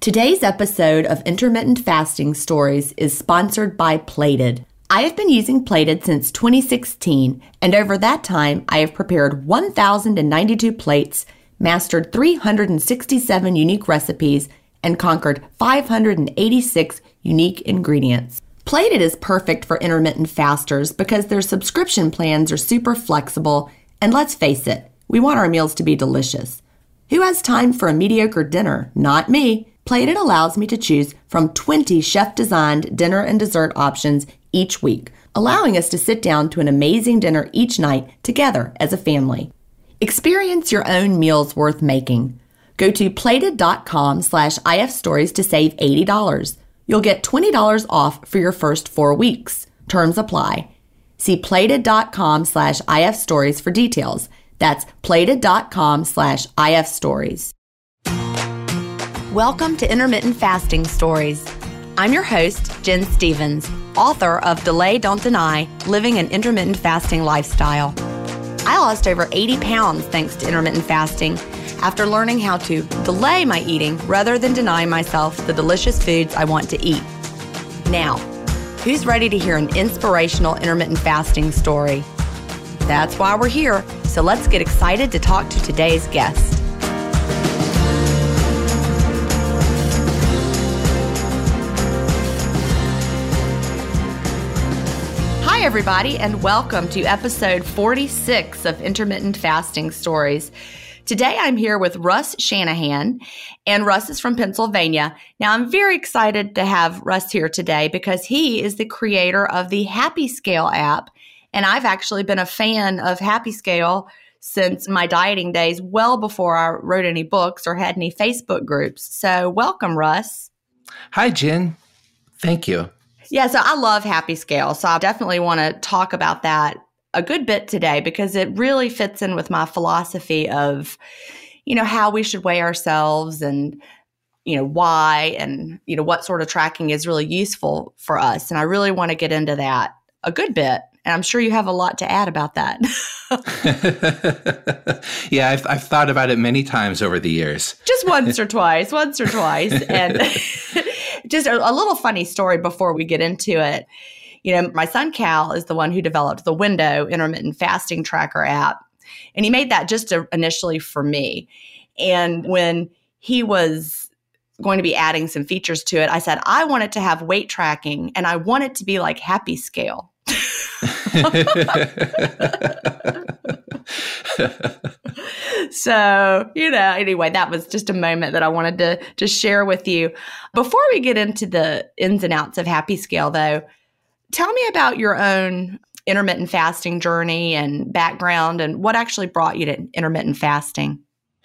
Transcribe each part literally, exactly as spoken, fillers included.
Today's episode of Intermittent Fasting Stories is sponsored by Plated. I have been using Plated since twenty sixteen, and over that time, I have prepared one thousand ninety-two plates, mastered three hundred sixty-seven unique recipes, and conquered five hundred eighty-six unique ingredients. Plated is perfect for intermittent fasters because their subscription plans are super flexible, and let's face it, we want our meals to be delicious. Who has time for a mediocre dinner? Not me. Plated allows me to choose from twenty chef-designed dinner and dessert options each week, allowing us to sit down to an amazing dinner each night together as a family. Experience your own meals worth making. Go to plated.com slash ifstories to save eighty dollars. You'll get twenty dollars off for your first four weeks. Terms apply. See plated.com slash ifstories for details. That's plated.com slash ifstories. Welcome to Intermittent Fasting Stories. I'm your host, Jen Stevens, author of Delay, Don't Deny, Living an Intermittent Fasting Lifestyle. I lost over eighty pounds thanks to intermittent fasting after learning how to delay my eating rather than deny myself the delicious foods I want to eat. Now, who's ready to hear an inspirational intermittent fasting story? That's why we're here, so let's get excited to talk to today's guest. Hi, everybody, and welcome to episode forty-six of Intermittent Fasting Stories. Today, I'm here with Russ Shanahan, and Russ is from Pennsylvania. Now, I'm very excited to have Russ here today because he is the creator of the Happy Scale app, and I've actually been a fan of Happy Scale since my dieting days, well before I wrote any books or had any Facebook groups. So, welcome, Russ. Hi, Jen. Thank you. Yeah, so I love Happy Scale, so I definitely want to talk about that a good bit today because it really fits in with my philosophy of, you know, how we should weigh ourselves and, you know, why and, you know, what sort of tracking is really useful for us. And I really want to get into that a good bit. And I'm sure you have a lot to add about that. Yeah, I've, I've thought about it many times over the years. Just once or twice, once or twice. And just a, a little funny story before we get into it. You know, my son Cal is the one who developed the Window Intermittent Fasting Tracker app. And he made that just to, initially for me. And when he was going to be adding some features to it, I said, I want it to have weight tracking and I want it to be like Happy Scale. So, you know, anyway, that was just a moment that I wanted to, to share with you. Before we get into the ins and outs of Happy Scale, though, tell me about your own intermittent fasting journey and background and what actually brought you to intermittent fasting.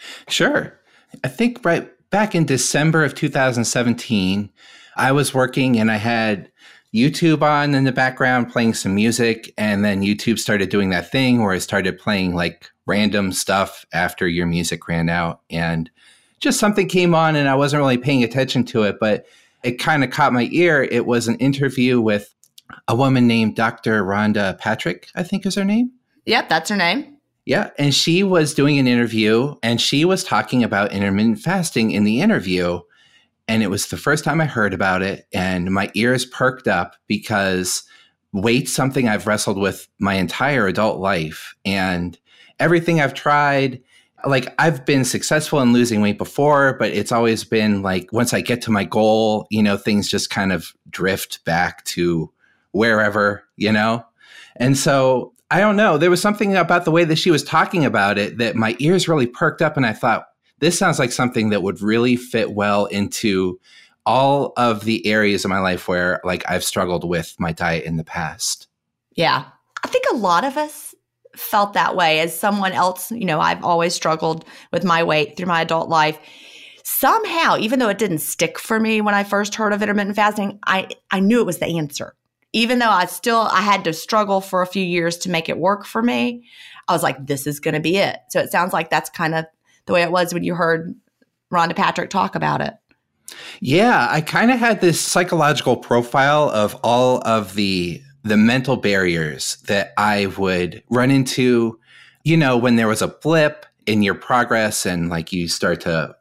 Sure. I think right back in December of two thousand seventeen, I was working and I had YouTube on in the background playing some music, and then YouTube started doing that thing where it started playing like random stuff after your music ran out, and just something came on and I wasn't really paying attention to it, but it kind of caught my ear. It was an interview with a woman named Doctor Rhonda Patrick, I think is her name. Yep, that's her name. Yeah, and she was doing an interview and she was talking about intermittent fasting in the interview. And it was the first time I heard about it, and my ears perked up because weight's something I've wrestled with my entire adult life. And everything I've tried, like I've been successful in losing weight before, but it's always been like once I get to my goal, you know, things just kind of drift back to wherever, you know? And so I don't know, there was something about the way that she was talking about it that my ears really perked up, and I thought, this sounds like something that would really fit well into all of the areas of my life where like I've struggled with my diet in the past. Yeah. I think a lot of us felt that way. As someone else, you know, I've always struggled with my weight through my adult life. Somehow, even though it didn't stick for me when I first heard of intermittent fasting, I, I knew it was the answer. Even though I still, I had to struggle for a few years to make it work for me, I was like, this is going to be it. So it sounds like that's kind of the way it was when you heard Rhonda Patrick talk about it. Yeah, I kind of had this psychological profile of all of the the mental barriers that I would run into, you know, when there was a blip in your progress and like you start to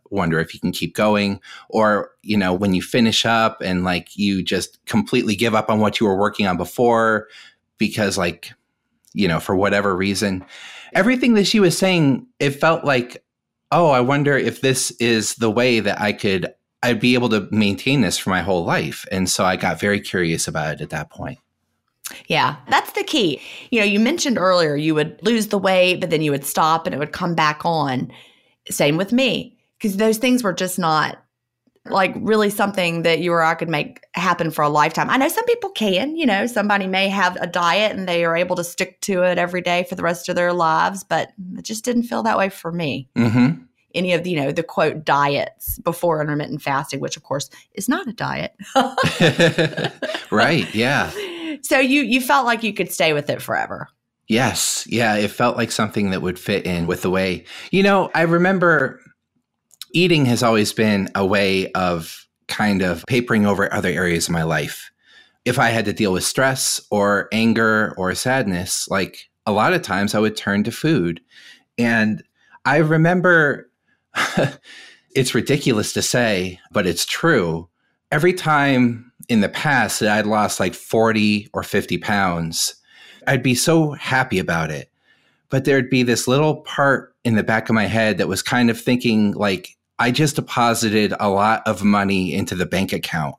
wonder if you can keep going, or, you know, when you finish up and like you just completely give up on what you were working on before because like, you know, for whatever reason. Everything that she was saying, it felt like, oh, I wonder if this is the way that I could, I'd be able to maintain this for my whole life. And so I got very curious about it at that point. Yeah, that's the key. You know, you mentioned earlier you would lose the weight, but then you would stop and it would come back on. Same with me, because those things were just not like really something that you or I could make happen for a lifetime. I know some people can, you know, somebody may have a diet and they are able to stick to it every day for the rest of their lives, but it just didn't feel that way for me. Mm-hmm. Any of the, you know, the quote diets before intermittent fasting, which of course is not a diet. Right. Yeah. So you, you felt like you could stay with it forever. Yes. Yeah. It felt like something that would fit in with the way, you know, I remember eating has always been a way of kind of papering over other areas of my life. If I had to deal with stress or anger or sadness, like a lot of times I would turn to food. And I remember, it's ridiculous to say, but it's true. Every time in the past that I'd lost like forty or fifty pounds, I'd be so happy about it. But there'd be this little part in the back of my head that was kind of thinking like, I just deposited a lot of money into the bank account.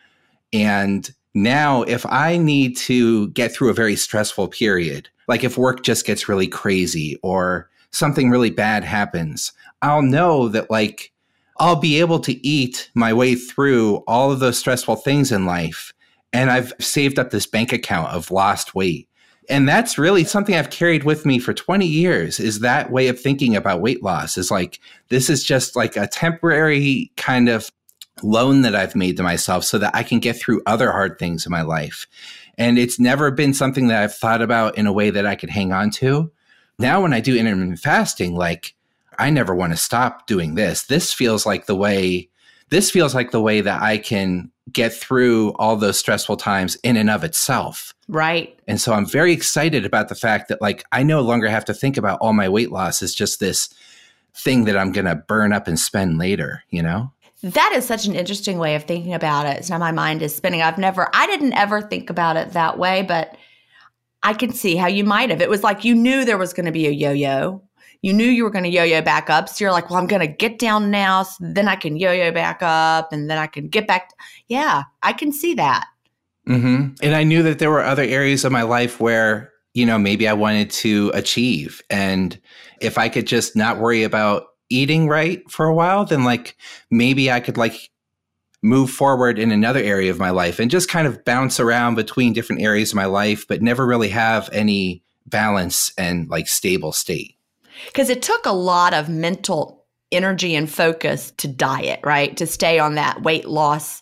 And now if I need to get through a very stressful period, like if work just gets really crazy or something really bad happens, I'll know that like I'll be able to eat my way through all of those stressful things in life. And I've saved up this bank account of lost weight. And that's really something I've carried with me for twenty years, is that way of thinking about weight loss, is like, this is just like a temporary kind of loan that I've made to myself so that I can get through other hard things in my life. And it's never been something that I've thought about in a way that I could hang on to. Now, when I do intermittent fasting, like I never want to stop doing this. This feels like the way, this feels like the way that I can get through all those stressful times in and of itself. Right. And so I'm very excited about the fact that like, I no longer have to think about all my weight loss as just this thing that I'm going to burn up and spend later, you know? That is such an interesting way of thinking about it. So now my mind is spinning. I've never, I didn't ever think about it that way, but I can see how you might have. It was like you knew there was going to be a yo-yo. You knew you were going to yo-yo back up. So you're like, well, I'm going to get down now. So then I can yo-yo back up and then I can get back. Yeah, I can see that. Mm-hmm. And I knew that there were other areas of my life where, you know, maybe I wanted to achieve. And if I could just not worry about eating right for a while, then like maybe I could like move forward in another area of my life and just kind of bounce around between different areas of my life, but never really have any balance and like stable state. Because it took a lot of mental energy and focus to diet, right? To stay on that weight loss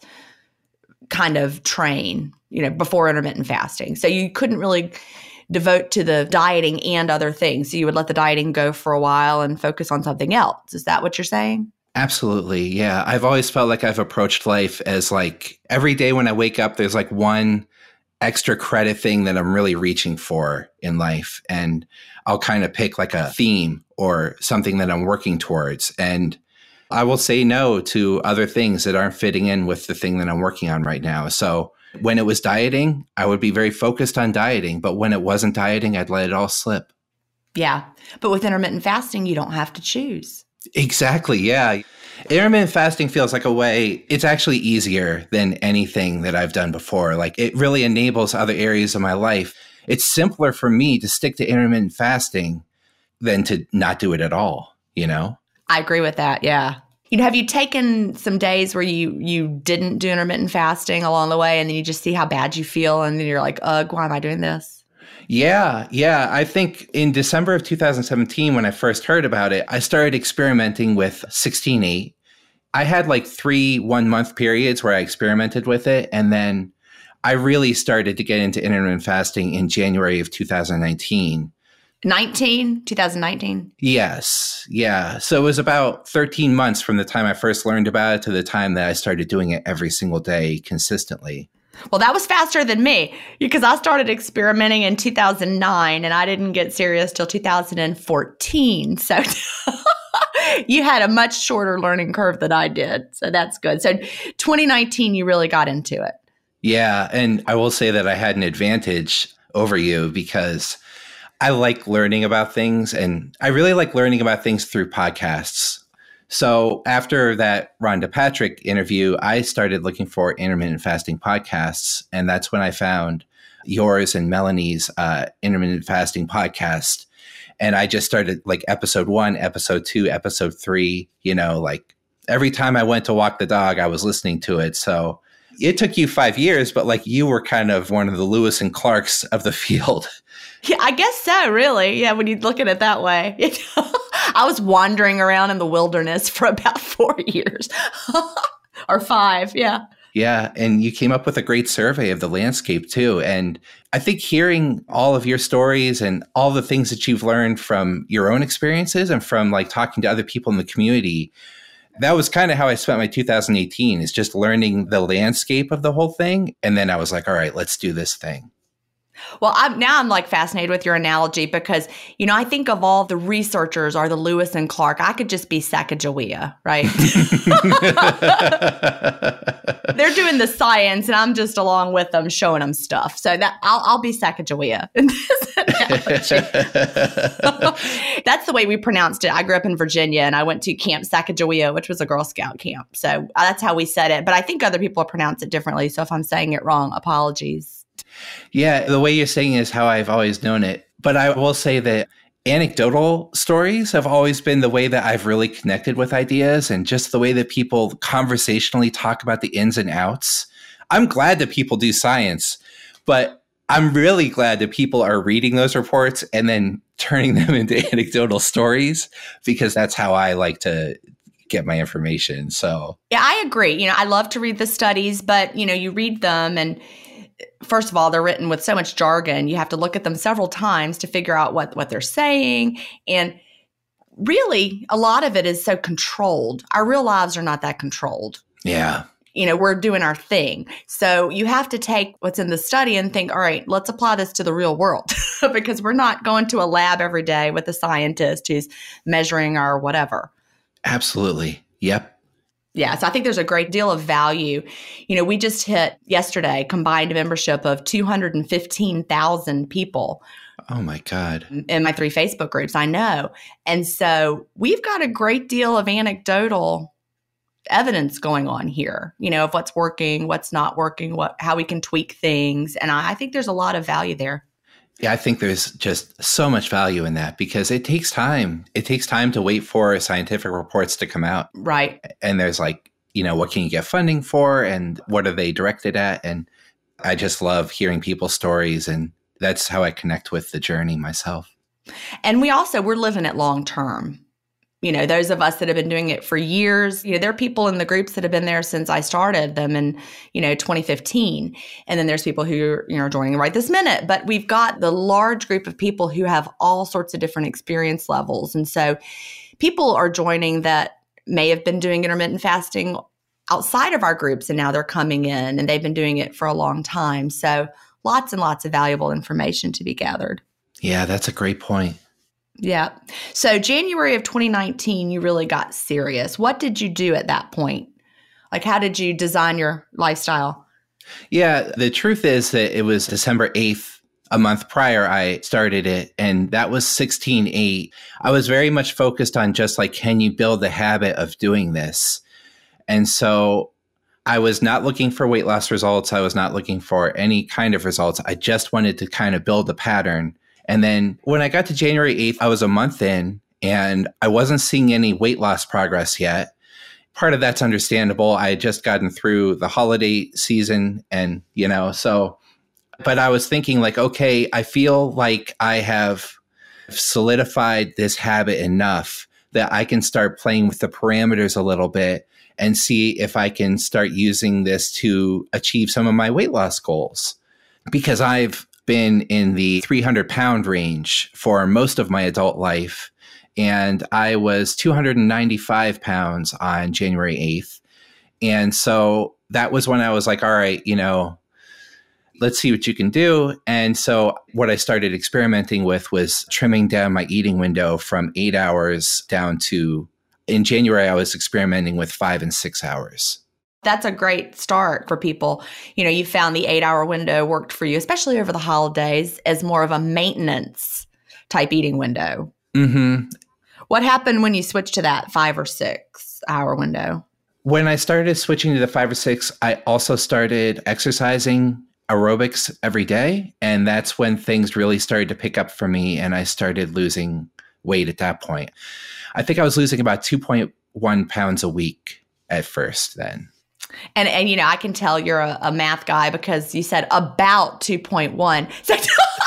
kind of train, you know, before intermittent fasting. So you couldn't really devote to the dieting and other things. So you would let the dieting go for a while and focus on something else. Is that what you're saying? Absolutely. Yeah. I've always felt like I've approached life as like every day when I wake up, there's like one extra credit thing that I'm really reaching for in life. And I'll kind of pick like a theme or something that I'm working towards. And I will say no to other things that aren't fitting in with the thing that I'm working on right now. So when it was dieting, I would be very focused on dieting. But when it wasn't dieting, I'd let it all slip. Yeah. But with intermittent fasting, you don't have to choose. Exactly. Yeah. Intermittent fasting feels like a way, it's actually easier than anything that I've done before. Like it really enables other areas of my life. It's simpler for me to stick to intermittent fasting than to not do it at all, you know? I agree with that. Yeah. You know, have you taken some days where you you didn't do intermittent fasting along the way and then you just see how bad you feel and then you're like, ugh, why am I doing this? Yeah, yeah. I think in December of two thousand seventeen, when I first heard about it, I started experimenting with sixteen eight. I had like three one-month periods where I experimented with it. And then I really started to get into intermittent fasting in January of two thousand nineteen. nineteen? twenty nineteen? Yes. Yeah. So it was about thirteen months from the time I first learned about it to the time that I started doing it every single day consistently. Well, that was faster than me because I started experimenting in two thousand nine and I didn't get serious till two thousand fourteen. So You had a much shorter learning curve than I did. So that's good. So twenty nineteen, you really got into it. Yeah. And I will say that I had an advantage over you because I like learning about things, and I really like learning about things through podcasts. So after that Rhonda Patrick interview, I started looking for intermittent fasting podcasts. And that's when I found yours and Melanie's uh, intermittent fasting podcast. And I just started like episode one, episode two, episode three, you know, like every time I went to walk the dog, I was listening to it. So it took you five years, but like you were kind of one of the Lewis and Clarks of the field. Yeah, I guess so, really. Yeah, when you look at it that way. I was wandering around in the wilderness for about four years or five. Yeah. Yeah. And you came up with a great survey of the landscape too. And I think hearing all of your stories and all the things that you've learned from your own experiences and from like talking to other people in the community, that was kind of how I spent my two thousand eighteen, is just learning the landscape of the whole thing. And then I was like, all right, let's do this thing. Well, I'm, now I'm like fascinated with your analogy because, you know, I think of all the researchers are the Lewis and Clark. I could just be Sacagawea, right? They're doing the science and I'm just along with them showing them stuff. So that I'll, I'll be Sacagawea in this analogy. That's the way we pronounced it. I grew up in Virginia and I went to Camp Sacagawea, which was a Girl Scout camp. So that's how we said it. But I think other people pronounce it differently. So if I'm saying it wrong, apologies. Yeah, the way you're saying it is how I've always known it. But I will say that anecdotal stories have always been the way that I've really connected with ideas, and just the way that people conversationally talk about the ins and outs. I'm glad that people do science, but I'm really glad that people are reading those reports and then turning them into anecdotal stories, because that's how I like to get my information. So, yeah, I agree. You know, I love to read the studies, but, you know, you read them and first of all, they're written with so much jargon. You have to look at them several times to figure out what, what they're saying. And really, a lot of it is so controlled. Our real lives are not that controlled. Yeah. You know, we're doing our thing. So you have to take what's in the study and think, all right, let's apply this to the real world because we're not going to a lab every day with a scientist who's measuring our whatever. Absolutely. Yep. Yeah, so I think there's a great deal of value. You know, we just hit yesterday combined membership of two hundred fifteen thousand people. Oh my God. In my three Facebook groups, I know. And so we've got a great deal of anecdotal evidence going on here, you know, of what's working, what's not working, what how we can tweak things. And I, I think there's a lot of value there. Yeah, I think there's just so much value in that because it takes time. It takes time to wait for scientific reports to come out. Right. And there's like, you know, what can you get funding for and what are they directed at? And I just love hearing people's stories, and that's how I connect with the journey myself. And we also, we're living it long term. You know, those of us that have been doing it for years, you know, there are people in the groups that have been there since I started them in, you know, twenty fifteen. And then there's people who are, you know, joining right this minute. But we've got the large group of people who have all sorts of different experience levels. And so people are joining that may have been doing intermittent fasting outside of our groups, and now they're coming in and they've been doing it for a long time. So lots and lots of valuable information to be gathered. Yeah, that's a great point. Yeah. So January of twenty nineteen, you really got serious. What did you do at that point? Like, how did you design your lifestyle? Yeah, the truth is that it was December eighth, a month prior, I started it. And that was sixteen eight. I was very much focused on just like, can you build the habit of doing this? And so I was not looking for weight loss results. I was not looking for any kind of results. I just wanted to kind of build a pattern. And then when I got to January eighth, I was a month in and I wasn't seeing any weight loss progress yet. Part of that's understandable. I had just gotten through the holiday season and, you know, so, but I was thinking like, okay, I feel like I have solidified this habit enough that I can start playing with the parameters a little bit and see if I can start using this to achieve some of my weight loss goals. Because I've been in the three hundred pound range for most of my adult life. And I was two hundred ninety-five pounds on January eighth. And so that was when I was like, all right, you know, let's see what you can do. And so what I started experimenting with was trimming down my eating window from eight hours down to in January, I was experimenting with five and six hours. That's a great start for people. You know, you found the eight hour window worked for you, especially over the holidays, as more of a maintenance type eating window. Mm-hmm. What happened when you switched to that five or six hour window? When I started switching to the five or six, I also started exercising aerobics every day. And that's when things really started to pick up for me. And I started losing weight at that point. I think I was losing about two point one pounds a week at first then. And, and you know, I can tell you're a, a math guy because you said about two point one. So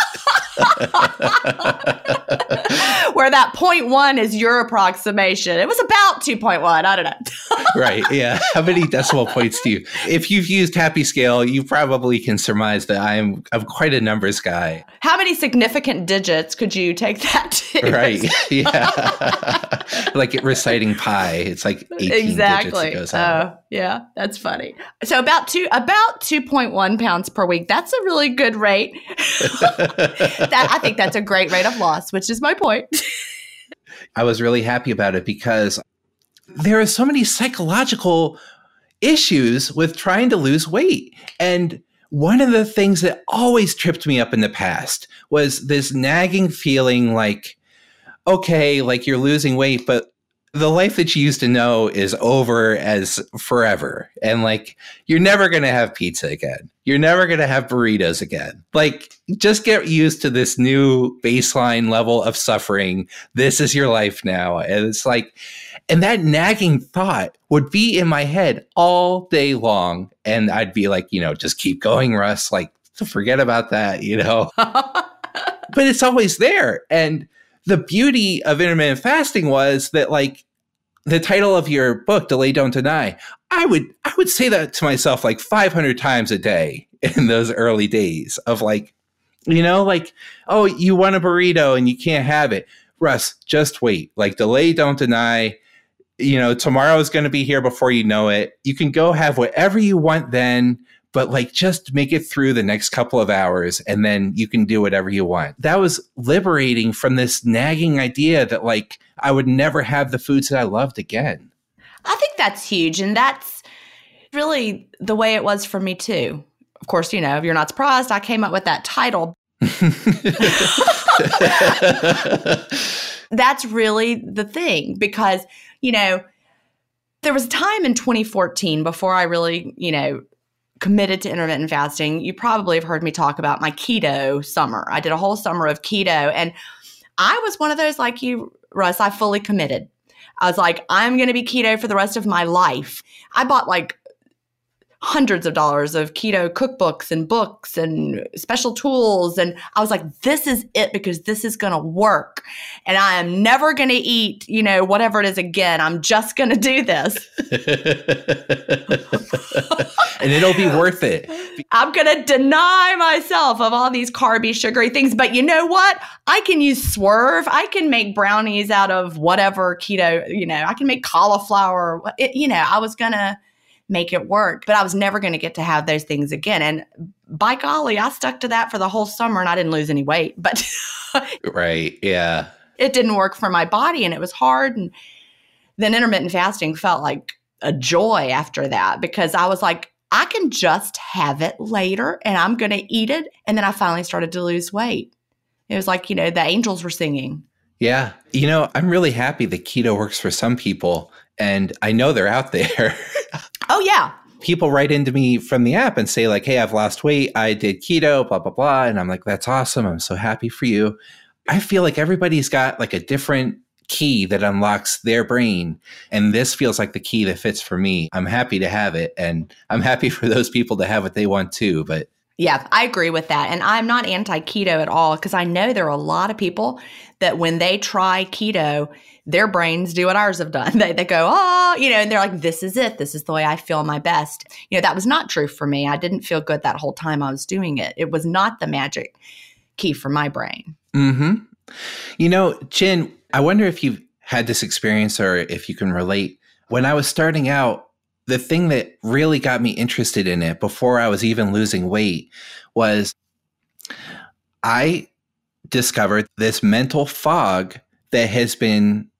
where that point one is your approximation. It was about two point one. I don't know. Right. Yeah. How many decimal points do you? If you've used Happy Scale, you probably can surmise that I'm I'm quite a numbers guy. How many significant digits could you take that to? Right. Yeah. Like reciting pi. It's like eighteen exactly. digits it goes out. Oh, yeah. That's funny. So about two about two point one pounds per week. That's a really good rate. That, I think that's a great rate of loss, which is my point. I was really happy about it because there are so many psychological issues with trying to lose weight. And one of the things that always tripped me up in the past was this nagging feeling like, okay, like you're losing weight, but the life that you used to know is over as forever. And like, you're never going to have pizza again. You're never going to have burritos again. Like, just get used to this new baseline level of suffering. This is your life now. And it's like, and that nagging thought would be in my head all day long. And I'd be like, you know, just keep going, Russ. Like, forget about that, you know, but it's always there. And the beauty of intermittent fasting was that, like, the title of your book, Delay, Don't Deny, I would I would say that to myself like five hundred times a day in those early days of like, you know, like, oh, you want a burrito and you can't have it. Russ, just wait. Like, delay, don't deny. You know, tomorrow is going to be here before you know it. You can go have whatever you want then, but like just make it through the next couple of hours and then you can do whatever you want. That was liberating from this nagging idea that like I would never have the foods that I loved again. I think that's huge. And that's really the way it was for me too. Of course, you know, if you're not surprised, I came up with that title. That's really the thing because, you know, there was a time in twenty fourteen before I really, you know, committed to intermittent fasting. You probably have heard me talk about my keto summer. I did a whole summer of keto and I was one of those like you, Russ, I fully committed. I was like, I'm going to be keto for the rest of my life. I bought like hundreds of dollars of keto cookbooks and books and special tools. And I was like, this is it because this is going to work. And I am never going to eat, you know, whatever it is again. I'm just going to do this. And it'll be worth it. I'm going to deny myself of all these carby, sugary things. But you know what? I can use Swerve. I can make brownies out of whatever keto, you know, I can make cauliflower. It, you know, I was going to make it work. But I was never going to get to have those things again. And by golly, I stuck to that for the whole summer and I didn't lose any weight. But right. Yeah. It didn't work for my body and it was hard. And then intermittent fasting felt like a joy after that because I was like, I can just have it later and I'm going to eat it. And then I finally started to lose weight. It was like, you know, the angels were singing. Yeah. You know, I'm really happy that keto works for some people. And I know they're out there. Oh, yeah. People write into me from the app and say like, hey, I've lost weight. I did keto, blah, blah, blah. And I'm like, that's awesome. I'm so happy for you. I feel like everybody's got like a different key that unlocks their brain. And this feels like the key that fits for me. I'm happy to have it. And I'm happy for those people to have what they want too. But yeah, I agree with that. And I'm not anti-keto at all because I know there are a lot of people that when they try keto, their brains do what ours have done. They they go, oh, you know, and they're like, this is it. This is the way I feel my best. You know, that was not true for me. I didn't feel good that whole time I was doing it. It was not the magic key for my brain. Mm-hmm. You know, Jen, I wonder if you've had this experience or if you can relate. When I was starting out, the thing that really got me interested in it before I was even losing weight was I discovered this mental fog that has been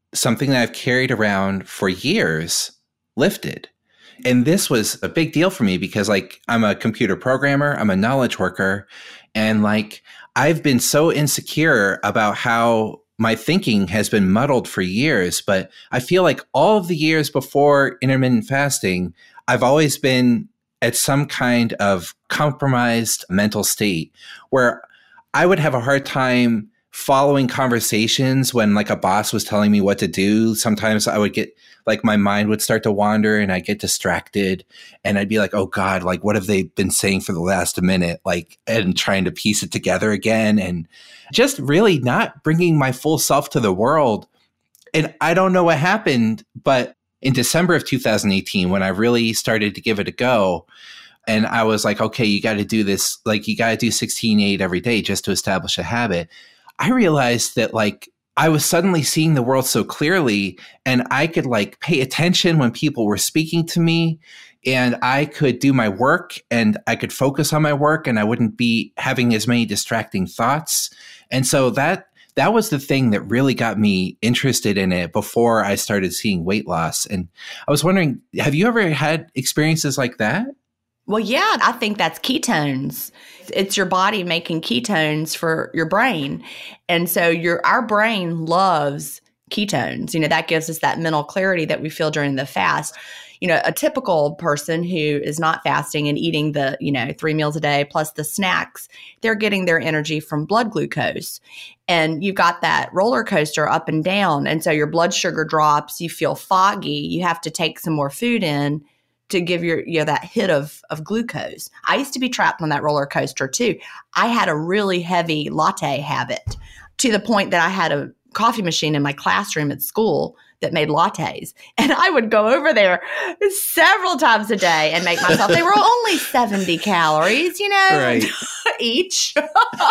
something that I've carried around for years lifted. And this was a big deal for me because like I'm a computer programmer, I'm a knowledge worker, and like I've been so insecure about how my thinking has been muddled for years. But I feel like all of the years before intermittent fasting, I've always been at some kind of compromised mental state where I would have a hard time following conversations when like a boss was telling me what to do. Sometimes I would get like my mind would start to wander and I get distracted and I'd be like, oh God, like what have they been saying for the last minute? Like, and trying to piece it together again and just really not bringing my full self to the world. And I don't know what happened, but in December of two thousand eighteen, when I really started to give it a go, and I was like, okay, you got to do this, like you got to do sixteen eight every day just to establish a habit. I realized that like I was suddenly seeing the world so clearly and I could like pay attention when people were speaking to me and I could do my work and I could focus on my work and I wouldn't be having as many distracting thoughts. And so that that was the thing that really got me interested in it before I started seeing weight loss. And I was wondering, have you ever had experiences like that? Well, yeah, I think that's ketones. It's your body making ketones for your brain. And so your our brain loves ketones. You know, that gives us that mental clarity that we feel during the fast. You know, a typical person who is not fasting and eating the, you know, three meals a day plus the snacks, they're getting their energy from blood glucose. And you've got that roller coaster up and down. And so your blood sugar drops, you feel foggy, you have to take some more food in to give your, you know, that hit of, of glucose. I used to be trapped on that roller coaster too. I had a really heavy latte habit to the point that I had a coffee machine in my classroom at school that made lattes. And I would go over there several times a day and make myself, they were only seventy calories, you know, right. each. And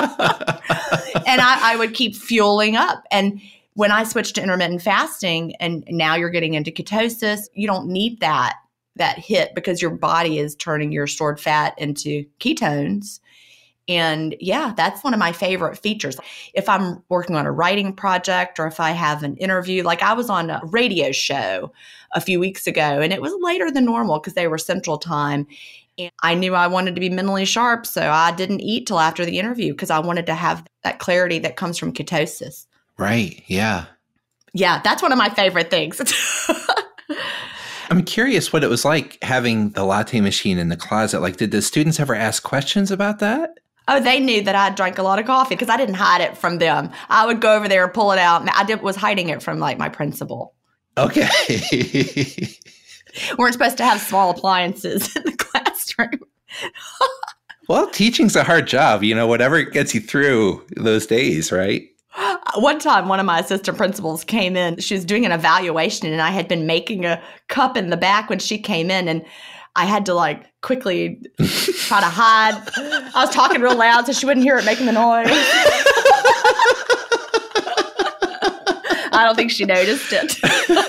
I, I would keep fueling up. And when I switched to intermittent fasting and now you're getting into ketosis, you don't need that that hit because your body is turning your stored fat into ketones. And yeah, that's one of my favorite features. If I'm working on a writing project or if I have an interview, like I was on a radio show a few weeks ago and it was later than normal because they were Central Time. And I knew I wanted to be mentally sharp, so I didn't eat till after the interview because I wanted to have that clarity that comes from ketosis. Right. Yeah. Yeah, that's one of my favorite things. I'm curious what it was like having the latte machine in the closet. Like, did the students ever ask questions about that? Oh, they knew that I drank a lot of coffee because I didn't hide it from them. I would go over there and pull it out. I did, was hiding it from like my principal. Okay. Weren't supposed to have small appliances in the classroom. Well, teaching's a hard job. You know, whatever gets you through those days, right? One time, one of my assistant principals came in. She was doing an evaluation, and I had been making a cup in the back when she came in, and I had to like quickly try to hide. I was talking real loud so she wouldn't hear it making the noise. I don't think she noticed it.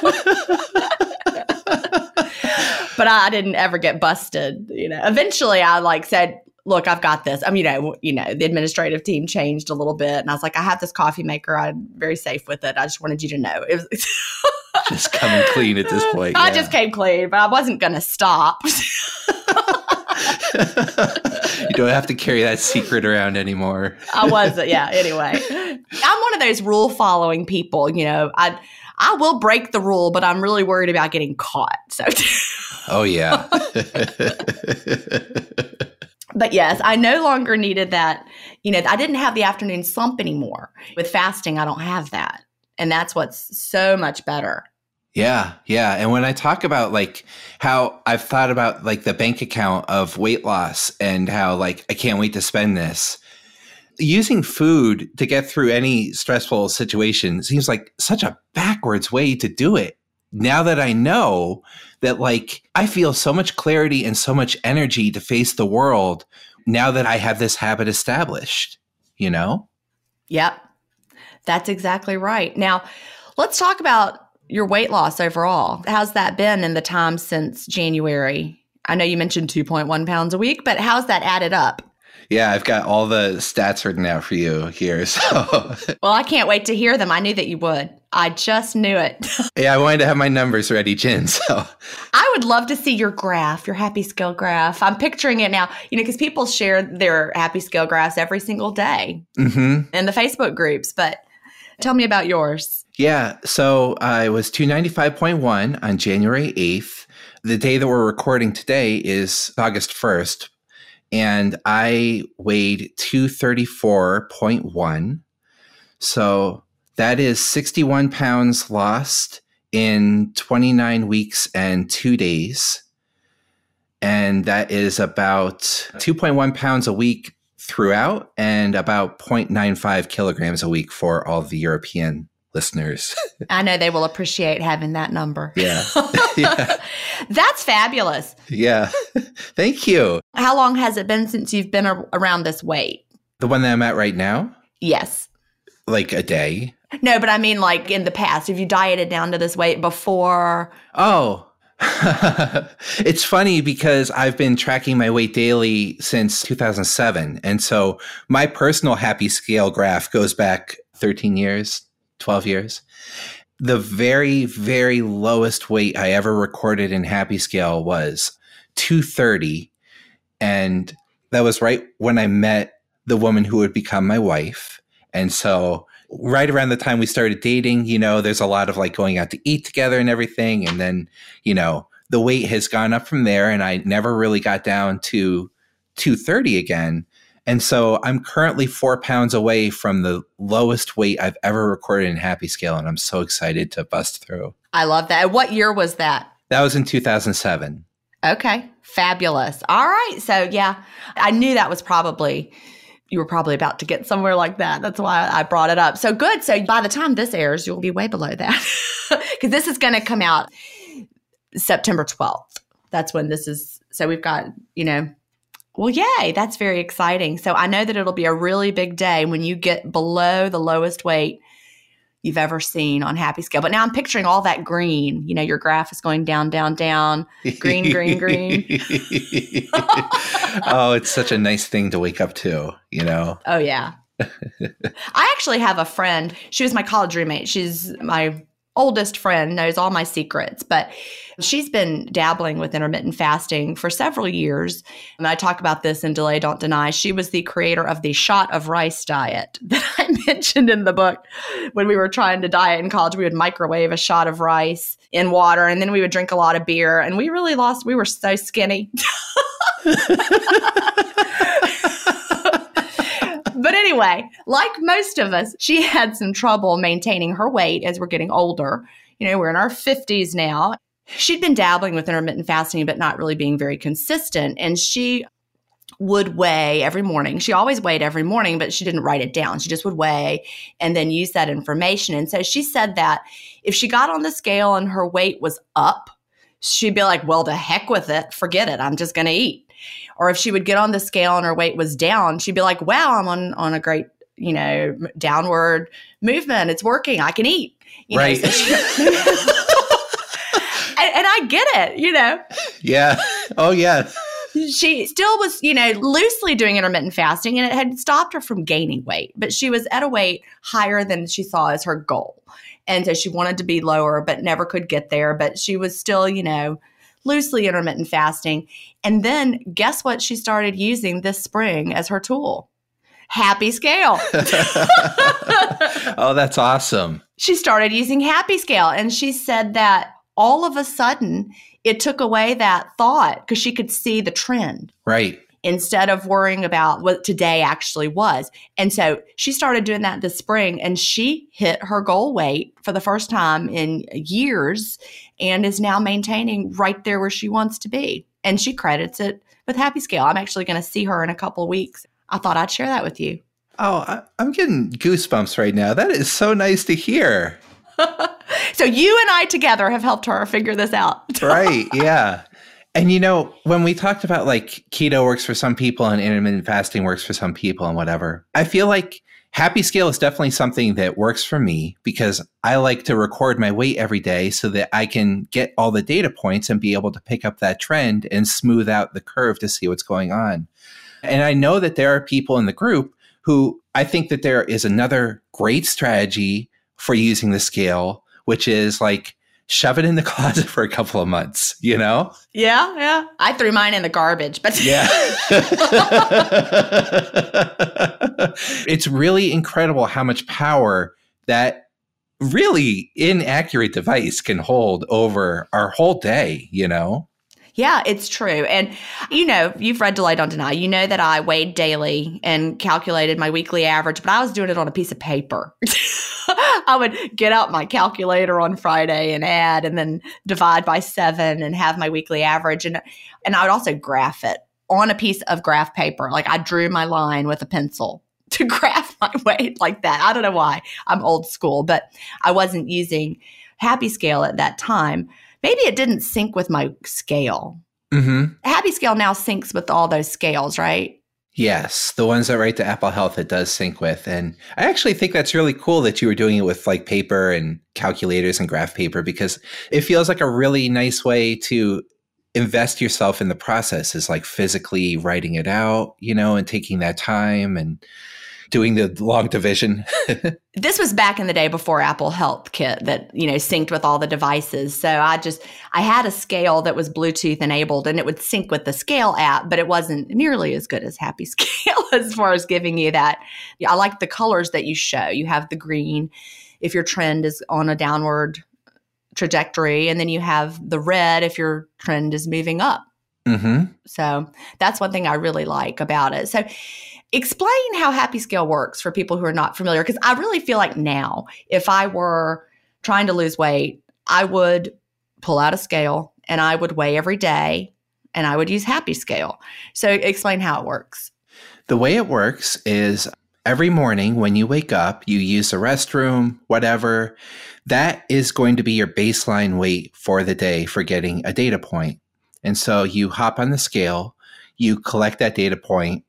But I didn't ever get busted. You know, eventually I like said, look, I've got this. I mean, you know, you know, the administrative team changed a little bit. And I was like, I have this coffee maker. I'm very safe with it. I just wanted you to know. It was just coming clean at this point. I yeah. just came clean, but I wasn't going to stop. You don't have to carry that secret around anymore. I wasn't. Yeah. Anyway, I'm one of those rule following people. You know, I, I will break the rule, but I'm really worried about getting caught. So. Oh, yeah. But yes, I no longer needed that. You know, I didn't have the afternoon slump anymore. With fasting, I don't have that. And that's what's so much better. Yeah, yeah. And when I talk about like how I've thought about like the bank account of weight loss and how like I can't wait to spend this, using food to get through any stressful situation seems like such a backwards way to do it. Now that I know that like I feel so much clarity and so much energy to face the world now that I have this habit established, you know? Yep. That's exactly right. Now, let's talk about your weight loss overall. How's that been in the time since January? I know you mentioned two point one pounds a week, but how's that added up? Yeah, I've got all the stats written out for you here. So, well, I can't wait to hear them. I knew that you would. I just knew it. Yeah, I wanted to have my numbers ready, Jen. So, I would love to see your graph, your happy scale graph. I'm picturing it now, you know, because people share their happy scale graphs every single day mm-hmm. in the Facebook groups. But tell me about yours. Yeah, so I was two ninety-five point one on January eighth. The day that we're recording today is August first. And I weighed two thirty-four point one. So that is sixty-one pounds lost in twenty-nine weeks and two days. And that is about two point one pounds a week throughout and about zero point nine five kilograms a week for all the European listeners. I know they will appreciate having that number. Yeah. yeah. That's fabulous. Yeah. Thank you. How long has it been since you've been a- around this weight? The one that I'm at right now? Yes. Like a day? No, but I mean like in the past. Have you dieted down to this weight before? Oh. It's funny because I've been tracking my weight daily since two thousand seven. And so my personal happy scale graph goes back thirteen years. twelve years. The very, very lowest weight I ever recorded in Happy Scale was two thirty. And that was right when I met the woman who would become my wife. And so right around the time we started dating, you know, there's a lot of like going out to eat together and everything. And then, you know, the weight has gone up from there and I never really got down to two thirty again. And so I'm currently four pounds away from the lowest weight I've ever recorded in Happy Scale. And I'm so excited to bust through. I love that. What year was that? That was in two thousand seven. Okay. Fabulous. All right. So yeah, I knew that was probably, you were probably about to get somewhere like that. That's why I brought it up. So good. So by the time this airs, you'll be way below that because this is going to come out September twelfth. That's when this is. So we've got, you know, well, yay, that's very exciting. So I know that it'll be a really big day when you get below the lowest weight you've ever seen on Happy Scale. But now I'm picturing all that green. You know, your graph is going down, down, down, green, green, green. Oh, it's such a nice thing to wake up to, you know? Oh, yeah. I actually have a friend. She was my college roommate. She's my oldest friend, knows all my secrets, but she's been dabbling with intermittent fasting for several years. And I talk about this in Delay, Don't Deny. She was the creator of the shot of rice diet that I mentioned in the book. When we were trying to diet in college, we would microwave a shot of rice in water, and then we would drink a lot of beer. And we really lost, we were so skinny. But anyway, like most of us, she had some trouble maintaining her weight as we're getting older. You know, we're in our fifties now. She'd been dabbling with intermittent fasting, but not really being very consistent. And she would weigh every morning. She always weighed every morning, but she didn't write it down. She just would weigh and then use that information. And so she said that if she got on the scale and her weight was up, she'd be like, well, to heck with it. Forget it. I'm just going to eat. Or if she would get on the scale and her weight was down, she'd be like, wow, I'm on, on a great, you know, downward movement. It's working. I can eat. You right. Know, so she, and, and I get it, you know. Yeah. Oh, yeah. She still was, you know, loosely doing intermittent fasting, and it had stopped her from gaining weight. But she was at a weight higher than she saw as her goal. And so she wanted to be lower, but never could get there. But she was still, you know, loosely intermittent fasting. And then guess what she started using this spring as her tool? Happy Scale. Oh, that's awesome. She started using Happy Scale. And she said that all of a sudden it took away that thought because she could see the trend. Right. Instead of worrying about what today actually was. And so she started doing that this spring, and she hit her goal weight for the first time in years and is now maintaining right there where she wants to be. And she credits it with Happy Scale. I'm actually going to see her in a couple of weeks. I thought I'd share that with you. Oh, I, I'm getting goosebumps right now. That is so nice to hear. So you and I together have helped her figure this out. Right. Yeah. And, you know, when we talked about like keto works for some people and intermittent fasting works for some people and whatever, I feel like Happy Scale is definitely something that works for me because I like to record my weight every day so that I can get all the data points and be able to pick up that trend and smooth out the curve to see what's going on. And I know that there are people in the group who I think that there is another great strategy for using the scale, which is like shove it in the closet for a couple of months, you know? Yeah, yeah. I threw mine in the garbage, but yeah. It's really incredible how much power that really inaccurate device can hold over our whole day, you know? Yeah, it's true. And, you know, you've read Delay Don't Deny. You know that I weighed daily and calculated my weekly average, but I was doing it on a piece of paper. I would get out my calculator on Friday and add and then divide by seven and have my weekly average. And, and I would also graph it on a piece of graph paper. Like I drew my line with a pencil to graph my weight like that. I don't know why. I'm old school, but I wasn't using Happy Scale at that time. Maybe it didn't sync with my scale. Mm-hmm. Happy Scale now syncs with all those scales, right? Yes, the ones that write to Apple Health, it does sync with. And I actually think that's really cool that you were doing it with like paper and calculators and graph paper, because it feels like a really nice way to invest yourself in the process, is like physically writing it out, you know, and taking that time and doing the long division. This was back in the day before Apple Health Kit that, you know, synced with all the devices. So I just, I had a scale that was Bluetooth enabled and it would sync with the Scale app, but it wasn't nearly as good as Happy Scale as far as giving you that. I like the colors that you show. You have the green if your trend is on a downward trajectory, and then you have the red if your trend is moving up. Mm-hmm. So that's one thing I really like about it. So explain how Happy Scale works for people who are not familiar, because I really feel like now, if I were trying to lose weight, I would pull out a scale and I would weigh every day and I would use Happy Scale. So explain how it works. The way it works is every morning when you wake up, you use the restroom, whatever, that is going to be your baseline weight for the day for getting a data point. And so you hop on the scale, you collect that data point.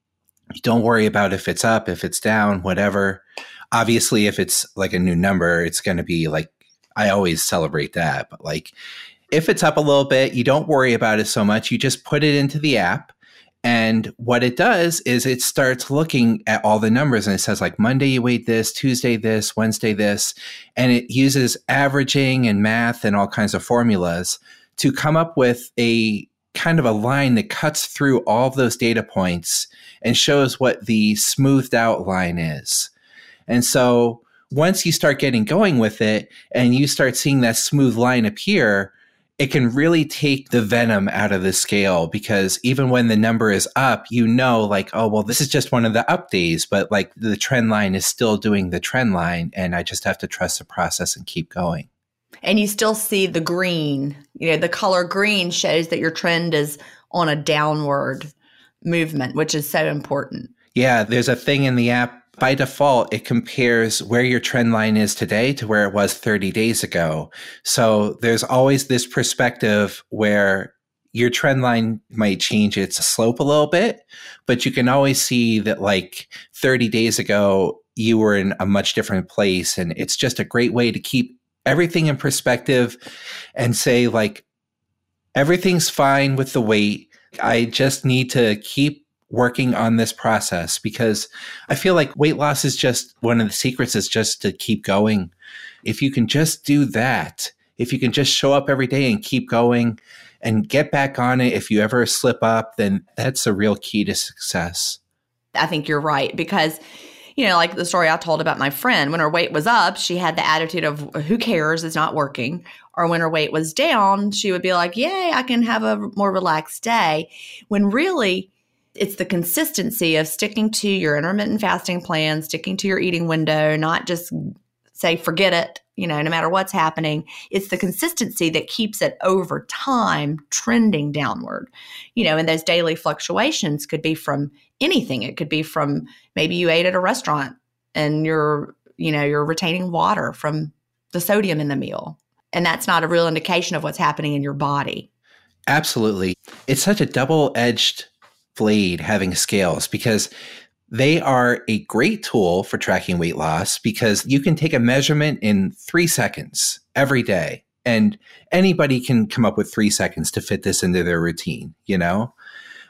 Don't worry about if it's up, if it's down, whatever. Obviously, if it's like a new number, it's going to be like, I always celebrate that. But like, if it's up a little bit, you don't worry about it so much. You just put it into the app. And what it does is it starts looking at all the numbers and it says like Monday you weighed this, Tuesday this, Wednesday this. And it uses averaging and math and all kinds of formulas to come up with a kind of a line that cuts through all of those data points and shows what the smoothed out line is. And so once you start getting going with it and you start seeing that smooth line appear, it can really take the venom out of the scale, because even when the number is up, you know, like, oh, well, this is just one of the up days, but like the trend line is still doing the trend line. And I just have to trust the process and keep going. And you still see the green, you know, the color green shows that your trend is on a downward movement, which is so important. Yeah, there's a thing in the app. By default, it compares where your trend line is today to where it was thirty days ago. So there's always this perspective where your trend line might change its slope a little bit, but you can always see that like thirty days ago, you were in a much different place. And it's just a great way to keep everything in perspective and say like, everything's fine with the weight. I just need to keep working on this process, because I feel like weight loss is just one of the secrets is just to keep going. If you can just do that, if you can just show up every day and keep going and get back on it, if you ever slip up, then that's a real key to success. I think you're right, because you know, like the story I told about my friend, when her weight was up, she had the attitude of who cares, it's not working. Or when her weight was down, she would be like, yay, I can have a more relaxed day. When really it's the consistency of sticking to your intermittent fasting plan, sticking to your eating window, not just say, forget it, you know, no matter what's happening. It's the consistency that keeps it over time trending downward. You know, and those daily fluctuations could be from anything. It could be from maybe you ate at a restaurant and you're, you know, you're retaining water from the sodium in the meal. And that's not a real indication of what's happening in your body. Absolutely. It's such a double-edged blade having scales, because they are a great tool for tracking weight loss, because you can take a measurement in three seconds every day. And anybody can come up with three seconds to fit this into their routine, you know?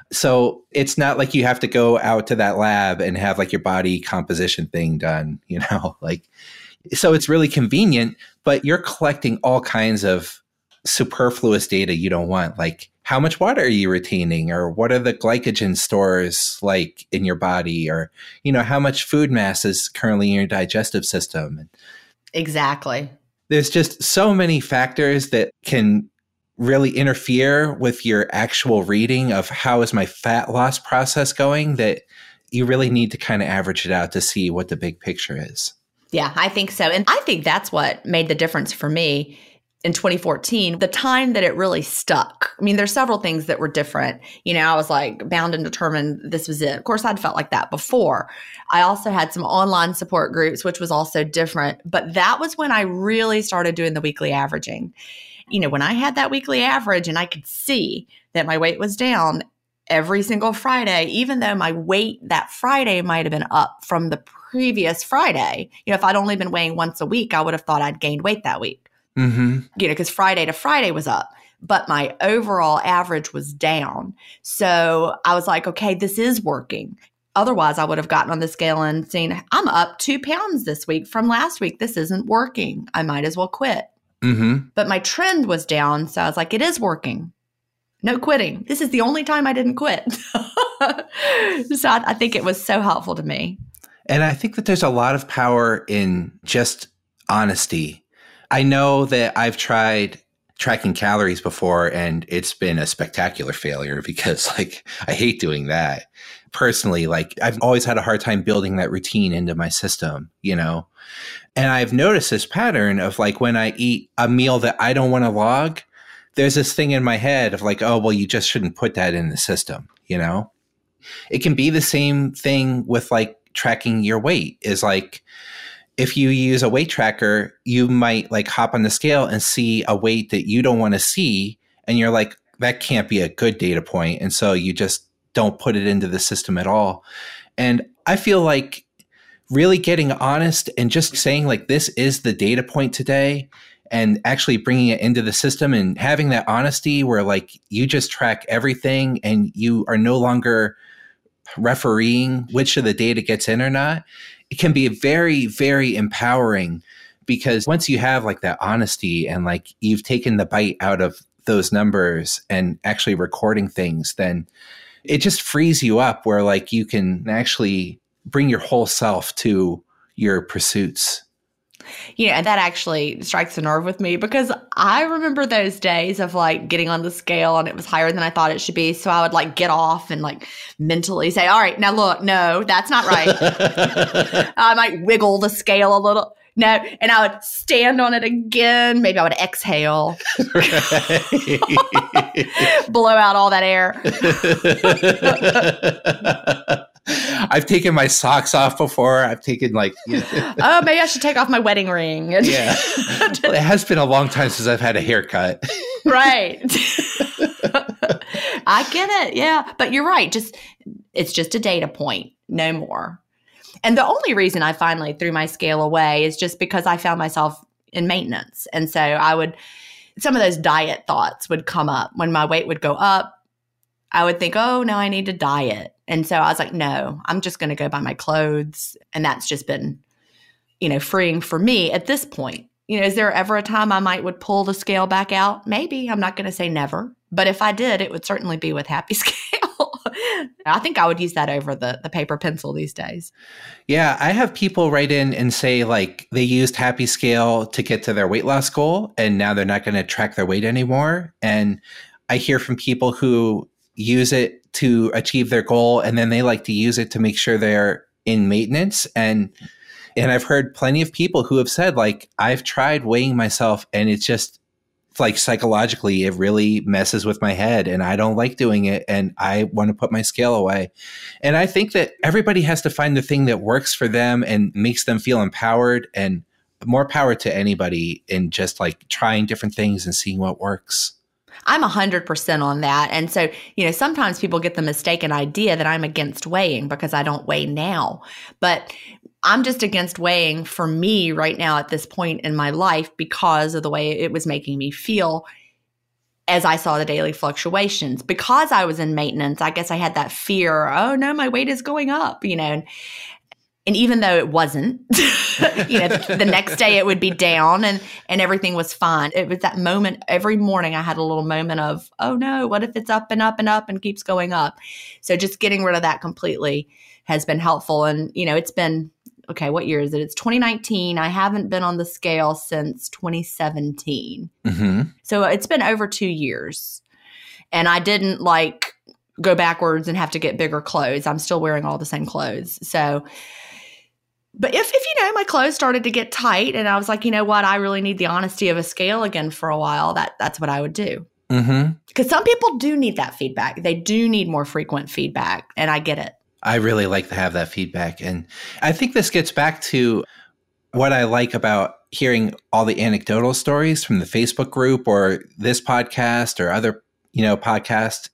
So it's not like you have to go out to that lab and have like your body composition thing done, you know, like, so it's really convenient, but you're collecting all kinds of superfluous data you don't want. Like, how much water are you retaining? Or what are the glycogen stores like in your body? Or, you know, how much food mass is currently in your digestive system? Exactly. There's just so many factors that can really interfere with your actual reading of how is my fat loss process going, that you really need to kind of average it out to see what the big picture is. Yeah, I think so. And I think that's what made the difference for me in twenty fourteen, the time that it really stuck. I mean, there's several things that were different. You know, I was like bound and determined this was it. Of course, I'd felt like that before. I also had some online support groups, which was also different. But that was when I really started doing the weekly averaging. You know, when I had that weekly average and I could see that my weight was down every single Friday, even though my weight that Friday might have been up from the previous Friday. You know, if I'd only been weighing once a week, I would have thought I'd gained weight that week. Mm-hmm. You know, because Friday to Friday was up, but my overall average was down. So I was like, okay, this is working. Otherwise, I would have gotten on the scale and seen, I'm up two pounds this week from last week. This isn't working. I might as well quit. Mm-hmm. But my trend was down. So I was like, it is working. No quitting. This is the only time I didn't quit. So I, I think it was so helpful to me. And I think that there's a lot of power in just honesty. I know that I've tried tracking calories before and it's been a spectacular failure because like I hate doing that. Personally, like I've always had a hard time building that routine into my system, you know? And I've noticed this pattern of like when I eat a meal that I don't want to log, there's this thing in my head of like, oh, well, you just shouldn't put that in the system, you know? It can be the same thing with like tracking your weight is like, if you use a weight tracker, you might like hop on the scale and see a weight that you don't want to see. And you're like, that can't be a good data point. And so you just don't put it into the system at all. And I feel like really getting honest and just saying like, this is the data point today and actually bringing it into the system and having that honesty where like you just track everything and you are no longer refereeing which of the data gets in or not. It can be very, very empowering because once you have like that honesty and like you've taken the bite out of those numbers and actually recording things, then it just frees you up where like you can actually bring your whole self to your pursuits. You know, and that actually strikes a nerve with me because I remember those days of like getting on the scale and it was higher than I thought it should be. So I would like get off and like mentally say, all right, now look, no, that's not right. I might wiggle the scale a little. No, and I would stand on it again. Maybe I would exhale, blow out all that air. I've taken my socks off before. I've taken like, you know. Oh, maybe I should take off my wedding ring. Yeah. Well, it has been a long time since I've had a haircut. Right. I get it. Yeah. But you're right. Just, it's just a data point, no more. And the only reason I finally threw my scale away is just because I found myself in maintenance. And so I would, some of those diet thoughts would come up when my weight would go up. I would think, oh, no, I need to diet. And so I was like, no, I'm just going to go buy my clothes. And that's just been, you know, freeing for me at this point. You know, is there ever a time I might would pull the scale back out? Maybe. I'm not going to say never. But if I did, it would certainly be with Happy Scale. I think I would use that over the, the paper pencil these days. Yeah, I have people write in and say like they used Happy Scale to get to their weight loss goal and now they're not going to track their weight anymore. And I hear from people who use it to achieve their goal and then they like to use it to make sure they're in maintenance. And and I've heard plenty of people who have said like, I've tried weighing myself and it's just like psychologically, it really messes with my head and I don't like doing it and I want to put my scale away. And I think that everybody has to find the thing that works for them and makes them feel empowered, and more power to anybody in just like trying different things and seeing what works. I'm one hundred percent on that. And so, you know, sometimes people get the mistaken idea that I'm against weighing because I don't weigh now. But I'm just against weighing for me right now at this point in my life because of the way it was making me feel. as I saw the daily fluctuations. Because I was in maintenance, I guess I had that fear, oh no, my weight is going up, you know. And, and even though it wasn't, you know, the, the next day it would be down and, and everything was fine. It was that moment every morning I had a little moment of, oh no, what if it's up and up and up and keeps going up? So just getting rid of that completely has been helpful. And, you know, it's been, okay, what year is it? It's twenty nineteen. I haven't been on the scale since twenty seventeen. Mm-hmm. So it's been over two years. And I didn't like go backwards and have to get bigger clothes. I'm still wearing all the same clothes. So, but if, if, you know, my clothes started to get tight and I was like, you know what, I really need the honesty of a scale again for a while, that that's what I would do. Mm-hmm. Because some people do need that feedback. They do need more frequent feedback. And I get it. I really like to have that feedback. And I think this gets back to what I like about hearing all the anecdotal stories from the Facebook group or this podcast or other, you know, podcasts.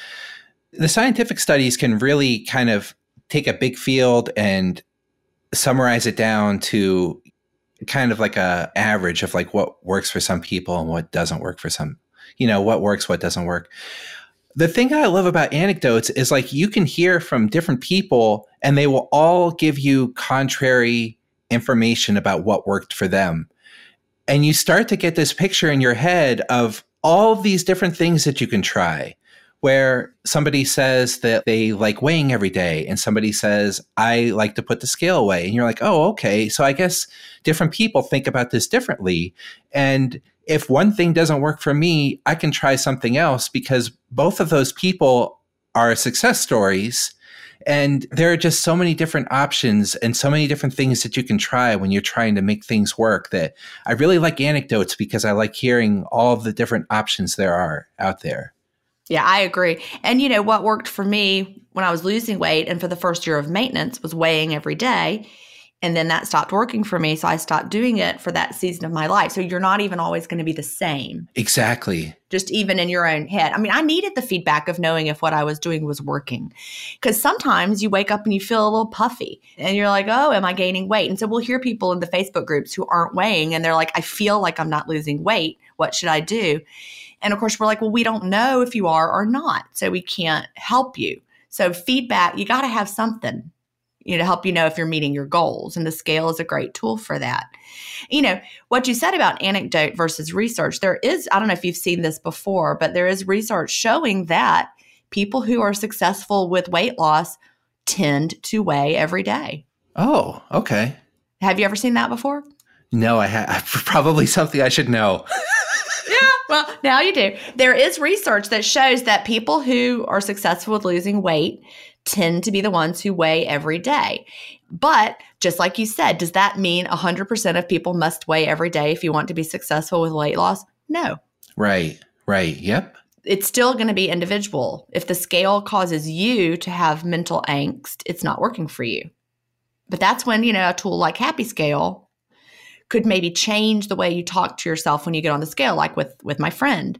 The scientific studies can really kind of take a big field and summarize it down to kind of like a average of like what works for some people and what doesn't work for some, you know, what works, what doesn't work. The thing I love about anecdotes is like you can hear from different people and they will all give you contrary information about what worked for them. And you start to get this picture in your head of all of these different things that you can try, where somebody says that they like weighing every day and somebody says, I like to put the scale away. And you're like, oh, okay. So I guess different people think about this differently. And if one thing doesn't work for me, I can try something else because both of those people are success stories. And there are just so many different options and so many different things that you can try when you're trying to make things work that I really like anecdotes because I like hearing all of the different options there are out there. Yeah, I agree. And you know, what worked for me when I was losing weight and for the first year of maintenance was weighing every day. And then that stopped working for me. So I stopped doing it for that season of my life. So you're not even always going to be the same. Exactly. Just even in your own head. I mean, I needed the feedback of knowing if what I was doing was working. Because sometimes you wake up and you feel a little puffy and you're like, oh, am I gaining weight? And so we'll hear people in the Facebook groups who aren't weighing and they're like, I feel like I'm not losing weight. What should I do? And of course, we're like, well, we don't know if you are or not. So we can't help you. So feedback, you got to have something, you know, to help you know if you're meeting your goals. And the scale is a great tool for that. You know, what you said about anecdote versus research, there is, I don't know if you've seen this before, but there is research showing that people who are successful with weight loss tend to weigh every day. Oh, okay. Have you ever seen that before? No, I have. Probably something I should know. Yeah, well, now you do. There is research that shows that people who are successful with losing weight tend to be the ones who weigh every day. But just like you said, does that mean one hundred percent of people must weigh every day if you want to be successful with weight loss? No. Right, right. Yep. It's still going to be individual. If the scale causes you to have mental angst, it's not working for you. But that's when, you know, a tool like Happy Scale could maybe change the way you talk to yourself when you get on the scale, like with, with my friend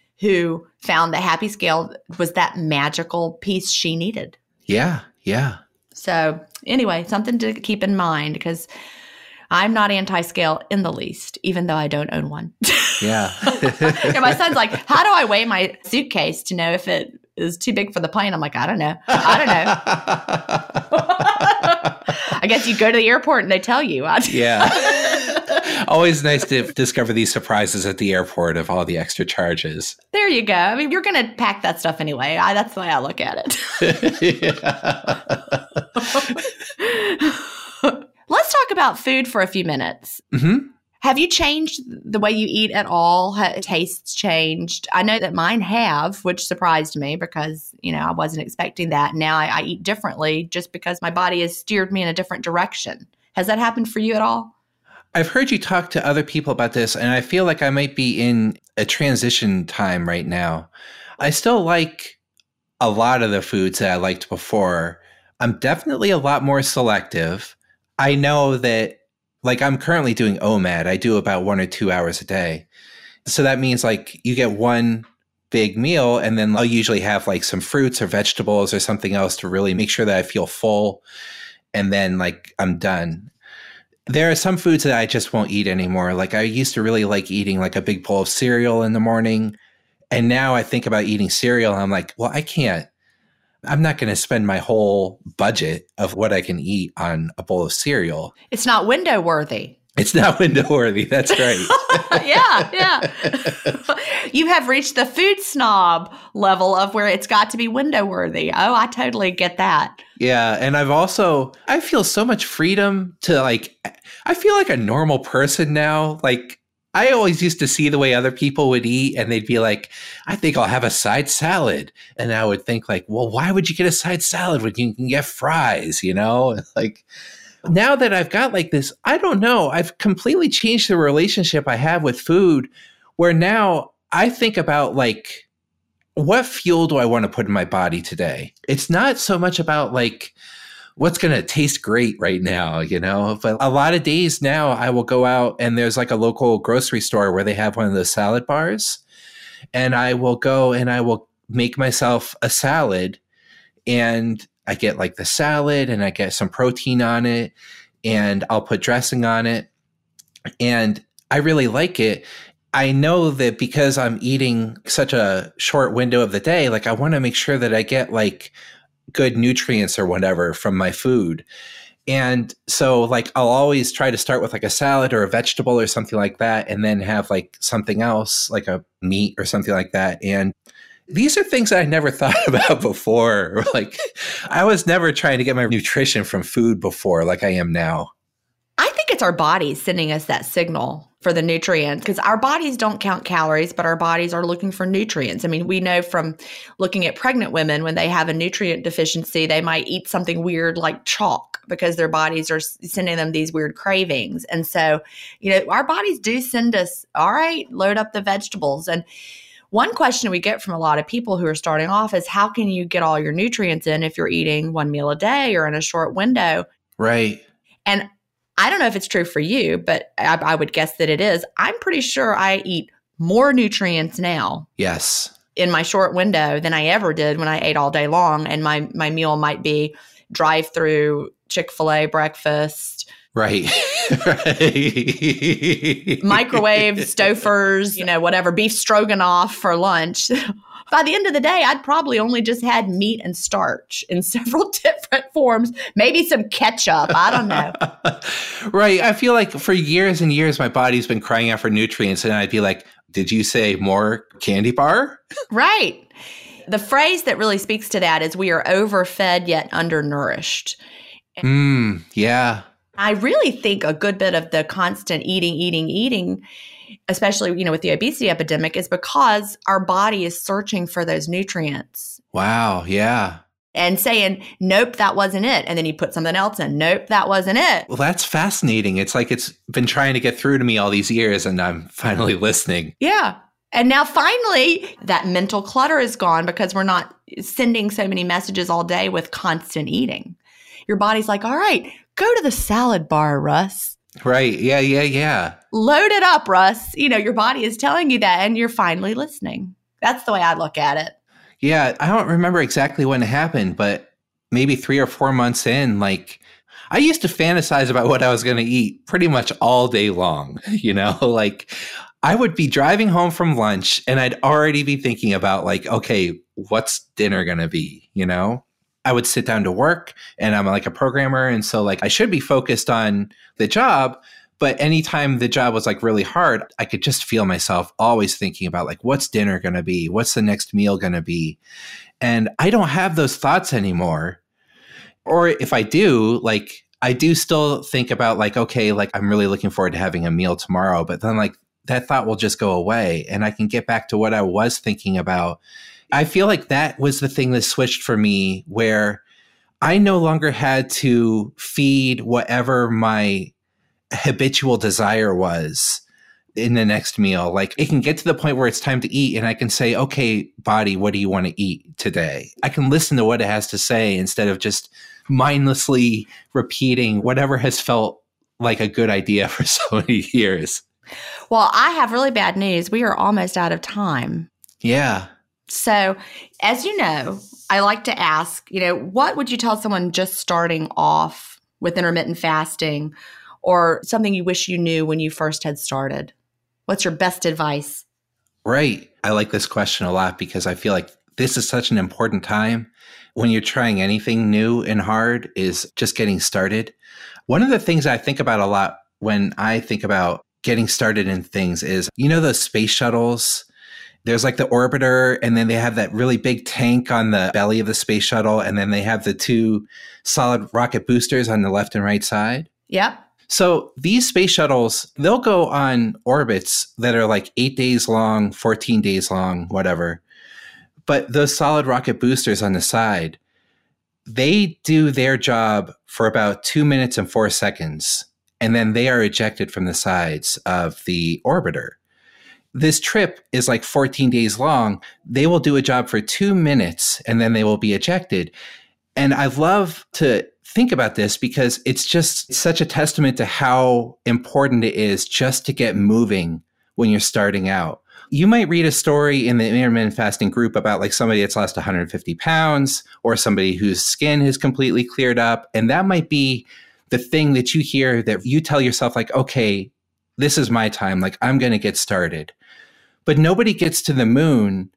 who found that Happy Scale was that magical piece she needed. Yeah, yeah. So anyway, something to keep in mind because I'm not anti-scale in the least, even though I don't own one. Yeah. And my son's like, how do I weigh my suitcase to know if it is too big for the plane? I'm like, I don't know. I don't know. I guess you go to the airport and they tell you. Yeah. Always nice to discover these surprises at the airport of all the extra charges. There you go. I mean, you're going to pack that stuff anyway. I, that's the way I look at it. Let's talk about food for a few minutes. Mm-hmm. Have you changed the way you eat at all? Have tastes changed? I know that mine have, which surprised me because, you know, I wasn't expecting that. Now I, I eat differently just because my body has steered me in a different direction. Has that happened for you at all? I've heard you talk to other people about this, and I feel like I might be in a transition time right now. I still like a lot of the foods that I liked before. I'm definitely a lot more selective. I know that, like, I'm currently doing O M A D. I do about one or two hours a day. So that means, like, you get one big meal, and then I'll usually have, like, some fruits or vegetables or something else to really make sure that I feel full, and then, like, I'm done. There are some foods that I just won't eat anymore. Like I used to really like eating like a big bowl of cereal in the morning. And now I think about eating cereal and I'm like, well, I can't, I'm not going to spend my whole budget of what I can eat on a bowl of cereal. It's not window worthy. It's not window worthy. That's right. yeah, yeah. You have reached the food snob level of where it's got to be window worthy. Oh, I totally get that. Yeah. And I've also, I feel so much freedom to like, I feel like a normal person now. Like, I always used to see the way other people would eat and they'd be like, I think I'll have a side salad. And I would think like, well, why would you get a side salad when you can get fries, you know? Like, now that I've got like this, I don't know, I've completely changed the relationship I have with food, where now I think about like, what fuel do I want to put in my body today? It's not so much about like, what's going to taste great right now, you know? But a lot of days now I will go out and there's like a local grocery store where they have one of those salad bars. And I will go and I will make myself a salad, and I get like the salad and I get some protein on it and I'll put dressing on it. And I really like it. I know that because I'm eating such a short window of the day, like I want to make sure that I get like good nutrients or whatever from my food. And so like I'll always try to start with like a salad or a vegetable or something like that, and then have like something else like a meat or something like that. And these are things I never thought about before. Like I was never trying to get my nutrition from food before like I am now. I think it's our bodies sending us that signal for the nutrients, because our bodies don't count calories, but our bodies are looking for nutrients. I mean, we know from looking at pregnant women, when they have a nutrient deficiency, they might eat something weird like chalk because their bodies are sending them these weird cravings. And so, you know, our bodies do send us, all right, load up the vegetables. And one question we get from a lot of people who are starting off is, how can you get all your nutrients in if you're eating one meal a day or in a short window? Right. And I don't know if it's true for you, but I, I would guess that it is. I'm pretty sure I eat more nutrients now. Yes. In my short window than I ever did when I ate all day long. And my, my meal might be drive-through Chick-fil-A breakfast. Right. Right. Microwave, Stouffer's, you know, whatever, beef stroganoff for lunch. By the end of the day, I'd probably only just had meat and starch in several different forms, maybe some ketchup. I don't know. Right. I feel like for years and years, my body's been crying out for nutrients. And I'd be like, did you say more candy bar? Right. The phrase that really speaks to that is, we are overfed yet undernourished. Mm, yeah. I really think a good bit of the constant eating, eating, eating, especially, you know, with the obesity epidemic, is because our body is searching for those nutrients. Wow. Yeah. And saying, nope, that wasn't it. And then you put something else in. Nope, that wasn't it. Well, that's fascinating. It's like it's been trying to get through to me all these years, and I'm finally listening. Yeah. And now finally, that mental clutter is gone because we're not sending so many messages all day with constant eating. Your body's like, all right, go to the salad bar, Russ. Right. Yeah, yeah, yeah. Load it up, Russ. You know, your body is telling you that, and you're finally listening. That's the way I look at it. Yeah. I don't remember exactly when it happened, but maybe three or four months in, like I used to fantasize about what I was going to eat pretty much all day long. You know, like I would be driving home from lunch and I'd already be thinking about like, okay, what's dinner going to be, you know? I would sit down to work, and I'm like a programmer. And so like I should be focused on the job, but anytime the job was like really hard, I could just feel myself always thinking about like, what's dinner going to be? What's the next meal going to be? And I don't have those thoughts anymore. Or if I do, like I do still think about like, okay, like I'm really looking forward to having a meal tomorrow, but then like that thought will just go away and I can get back to what I was thinking about. I feel like that was the thing that switched for me, where I no longer had to feed whatever my habitual desire was in the next meal. Like it can get to the point where it's time to eat and I can say, okay, body, what do you want to eat today? I can listen to what it has to say instead of just mindlessly repeating whatever has felt like a good idea for so many years. Well, I have really bad news. We are almost out of time. Yeah. So, as you know, I like to ask, you know, what would you tell someone just starting off with intermittent fasting, or something you wish you knew when you first had started? What's your best advice? Right. I like this question a lot because I feel like this is such an important time when you're trying anything new and hard is just getting started. One of the things I think about a lot when I think about getting started in things is, you know, those space shuttles, there's like the orbiter, and then they have that really big tank on the belly of the space shuttle. And then they have the two solid rocket boosters on the left and right side. Yep. So these space shuttles, they'll go on orbits that are like eight days long, fourteen days long, whatever. But those solid rocket boosters on the side, they do their job for about two minutes and four seconds. And then they are ejected from the sides of the orbiter. This trip is like fourteen days long. They will do a job for two minutes and then they will be ejected. And I love to think about this because it's just such a testament to how important it is just to get moving when you're starting out. You might read a story in the intermittent fasting group about like somebody that's lost one hundred fifty pounds or somebody whose skin has completely cleared up. And that might be the thing that you hear that you tell yourself like, okay, this is my time. Like I'm going to get started. But nobody gets to the moon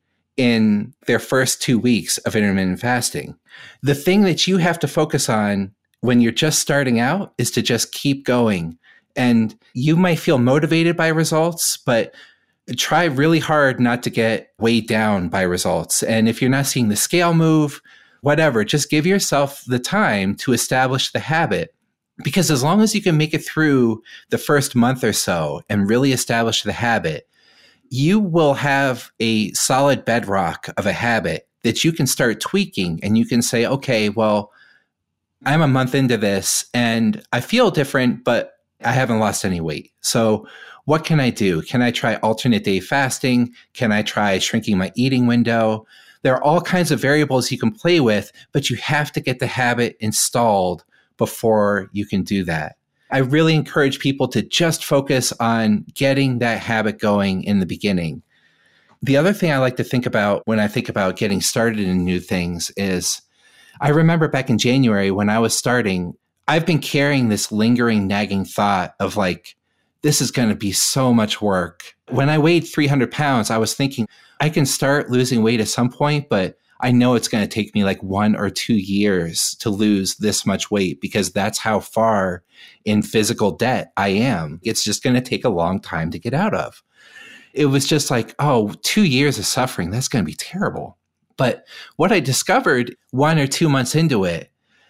in their first two weeks of intermittent fasting. The thing that you have to focus on when you're just starting out is to just keep going. And you might feel motivated by results, but try really hard not to get weighed down by results. And if you're not seeing the scale move, whatever, just give yourself the time to establish the habit. Because as long as you can make it through the first month or so and really establish the habit, you will have a solid bedrock of a habit that you can start tweaking and you can say, okay, well, I'm a month into this and I feel different, but I haven't lost any weight. So what can I do? Can I try alternate day fasting? Can I try shrinking my eating window? There are all kinds of variables you can play with, but you have to get the habit installed before you can do that. I really encourage people to just focus on getting that habit going in the beginning. The other thing I like to think about when I think about getting started in new things is I remember back in January when I was starting, I've been carrying this lingering, nagging thought of like, this is going to be so much work. When I weighed three hundred pounds, I was thinking I can start losing weight at some point, but I know it's going to take me like one or two years to lose this much weight because that's how far in physical debt I am. It's just going to take a long time to get out of. It was just like, oh, two years of suffering, that's going to be terrible. But what I discovered one or two months into it,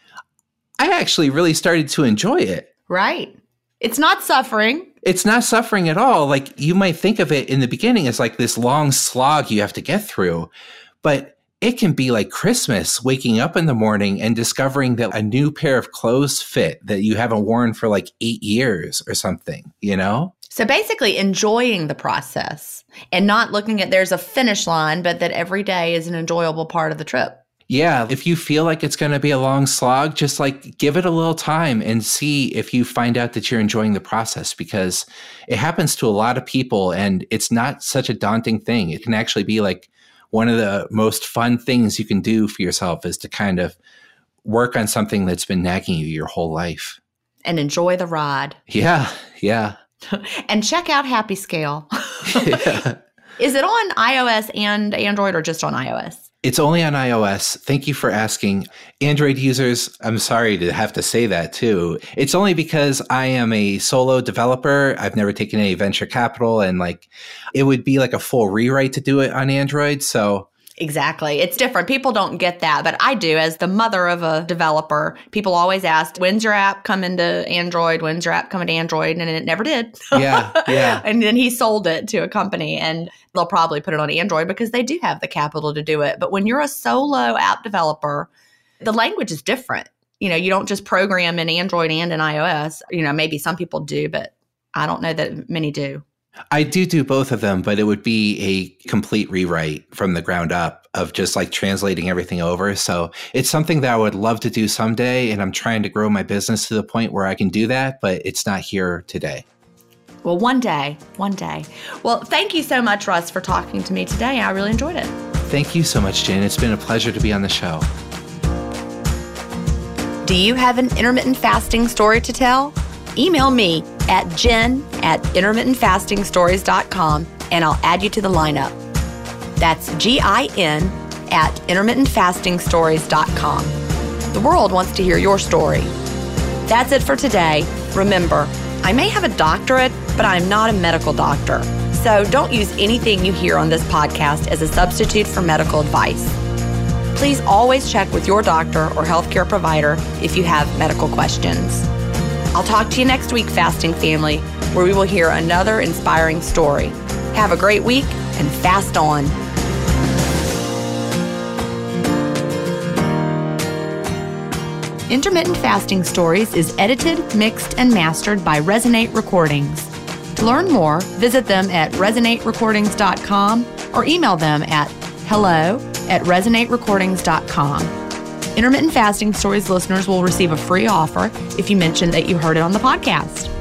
I actually really started to enjoy it. Right. It's not suffering. It's not suffering at all. Like you might think of it in the beginning as like this long slog you have to get through, but it can be like Christmas, waking up in the morning and discovering that a new pair of clothes fit that you haven't worn for like eight years or something, you know? So basically enjoying the process and not looking at there's a finish line, but that every day is an enjoyable part of the trip. Yeah. If you feel like it's going to be a long slog, just like give it a little time and see if you find out that you're enjoying the process, because it happens to a lot of people and it's not such a daunting thing. It can actually be like one of the most fun things you can do for yourself is to kind of work on something that's been nagging you your whole life. And enjoy the ride. Yeah, yeah. And check out Happy Scale. Yeah. Is it on iOS and Android or just on iOS? It's only on iOS. Thank you for asking. Android users, I'm sorry to have to say that too. It's only because I am a solo developer. I've never taken any venture capital and like it would be like a full rewrite to do it on Android. So Exactly. It's different. People don't get that, but I do. As the mother of a developer, people always ask, when's your app coming to Android? When's your app coming to Android? And it never did. Yeah, yeah. And then he sold it to a company and they'll probably put it on Android because they do have the capital to do it. But when you're a solo app developer, the language is different. You know, you don't just program in Android and in iOS. You know, maybe some people do, but I don't know that many do. I do do both of them, but it would be a complete rewrite from the ground up of just like translating everything over. So it's something that I would love to do someday. And I'm trying to grow my business to the point where I can do that, but it's not here today. Well, one day, one day. Well, thank you so much, Russ, for talking to me today. I really enjoyed it. Thank you so much, Jen. It's been a pleasure to be on the show. Do you have an intermittent fasting story to tell? Email me at jen at intermittent fasting stories dot com and I'll add you to the lineup. That's G I N at intermittent fasting stories dot com. The world wants to hear your story. That's it for today. Remember, I may have a doctorate, but I'm not a medical doctor. So don't use anything you hear on this podcast as a substitute for medical advice. Please always check with your doctor or healthcare provider if you have medical questions. I'll talk to you next week, Fasting Family, where we will hear another inspiring story. Have a great week and fast on. Intermittent Fasting Stories is edited, mixed, and mastered by Resonate Recordings. To learn more, visit them at resonate recordings dot com or email them at hello at resonate recordings dot com. Intermittent Fasting Stories listeners will receive a free offer if you mention that you heard it on the podcast.